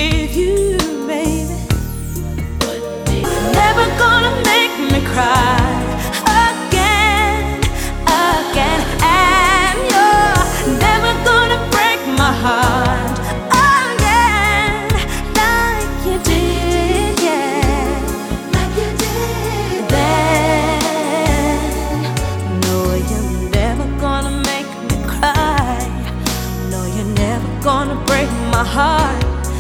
with you, baby. Never gonna make me cry again, again. And you're never gonna break my heart again, like you did, yeah, like you did then. No, you're never gonna make me cry. No, you're never gonna break my heart.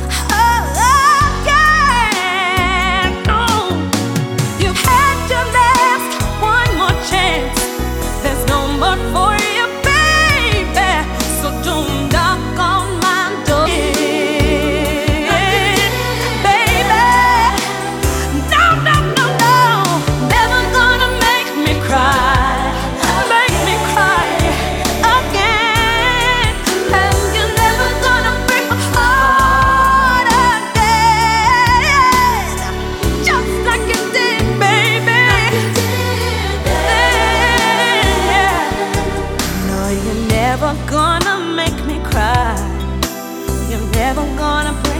For you, baby, so don't knock on my door, baby. No, no, no, no, never gonna make me cry again. And you're never gonna break my heart again, just like you did, baby. You're never gonna make me cry. You're never gonna break